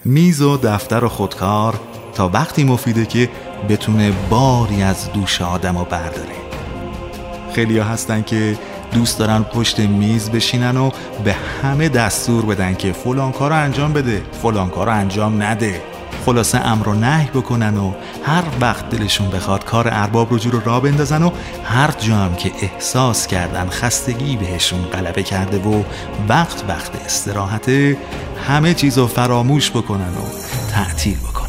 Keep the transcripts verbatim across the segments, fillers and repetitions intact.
میز و دفتر و خودکار تا وقتی مفیده که بتونه باری از دوش آدم رو برداره. خیلی ها هستن که دوست دارن پشت میز بشینن و به همه دستور بدن که فلان کار رو انجام بده، فلان کار رو انجام نده، خلاصه امر و نهی بکنن و هر وقت دلشون بخواد کار ارباب رجوع رو راه بندازن و هر جا هم که احساس کردن خستگی بهشون غلبه کرده و وقت وقت استراحته، همه چیز رو فراموش بکنن و تعطیل بکنن.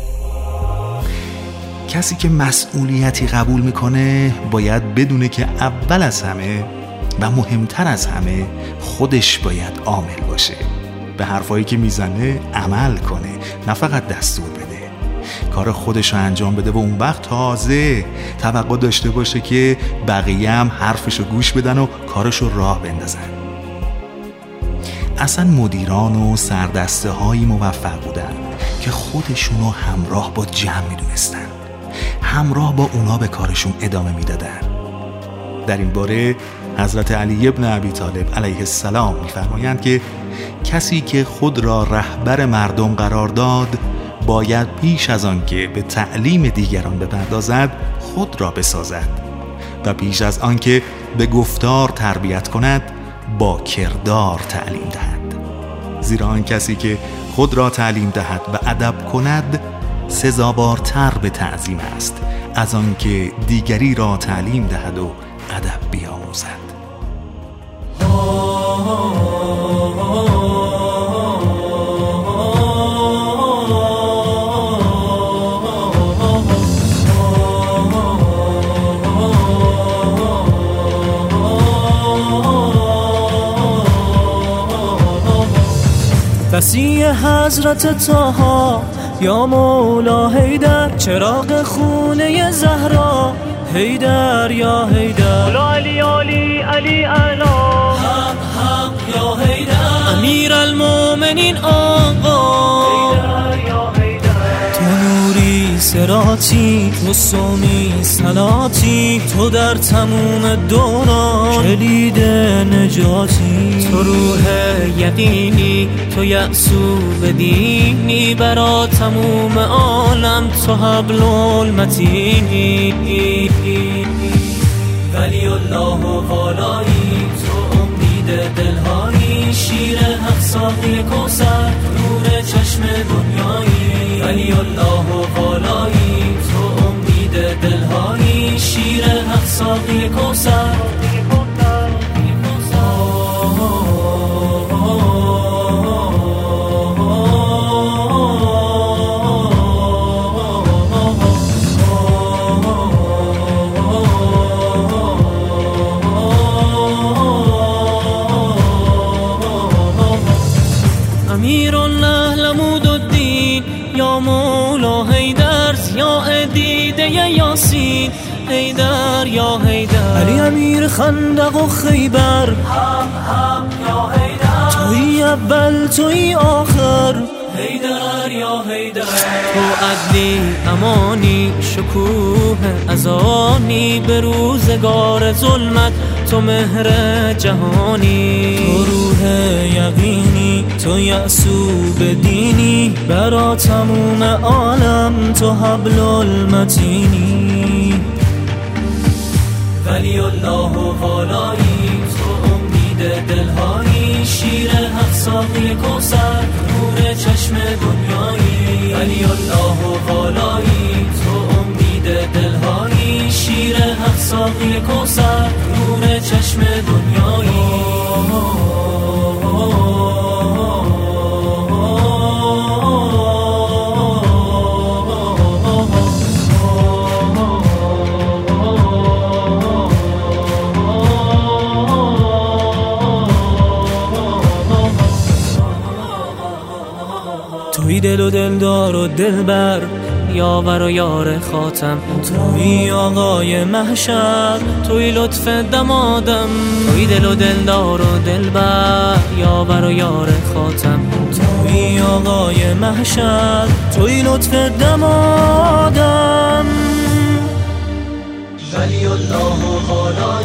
کسی که مسئولیتی قبول میکنه باید بدونه که اول از همه و مهمتر از همه خودش باید عامل باشه، به حرفایی که میزنه عمل کنه، نه فقط دستور بده، کار خودش رو انجام بده و اون وقت تازه توقع داشته باشه که بقیه هم حرفش رو گوش بدن و کارش رو راه بندازن. اصلا مدیران و سردسته هایی موفق بودن که خودشون رو همراه با جمع میدونستن، همراه با اونا به کارشون ادامه میدادن. در این باره حضرت علی ابن ابی طالب علیه السلام میفرمایند که کسی که خود را رهبر مردم قرار داد باید پیش از آن که به تعلیم دیگران بپردازد خود را بسازد و پیش از آن که به گفتار تربیت کند با کردار تعلیم دهد، زیرا آن کسی که خود را تعلیم دهد و ادب کند سزاوارتر به تعظیم است از آن که دیگری را تعلیم دهد و ادب بیاموزد. وصی حضرت طه یا مولا حیدر، چراغ خونه زهرا حیدر یا حیدر، مولا علی علی علی اعلا، حق حق یا حیدر، امیر المومنین آقا حیدر یا حیدر، تو نوری صراطی، تو سومی صلاتی، تو در تموم دوران کلید نجاتی، تو روح یقینی، تو یعصوب دینی، برا تموم عالم تو حبل المتینی، ولی الله و والایی، تو امید دلهایی، شیر حق ساقی کوثر، نور چشم دنیایی، ولی الله و والایی، تو امید دلهایی، شیر حق ساقی کوثر. امیر الله لمود الدین یا مولا حیدر، ضیاء دیده یاسین حیدر یا حیدر، علی امیر خندق و خیبر، حق حق یا حیدر، توی اول توی آخر حیدر یا حیدر، تو عدلی امانی، شکوه ازانی، به روزگار ظلمت تو مهر جهانی، تو روح یقینی، تو یعصوب دینی، برا تموم عالم تو حبل المتینی، ولی الله و والایی، تو امید دلهایی، شیر حق ساقی کوثر، نور چشم دنیایی، ولی الله و والایی، تو امید دلهایی، شیر حق ساقی کوثر، نور چشم دنیایی. توی دل و دلدار و دلبر، یاور و یار خاتم، توی آقای محشر، توی لطف دمادم، توی دل و دلدار و دلبر، یاور و یار خاتم، توی آقای محشر، توی لطف دمادم، ولی الله و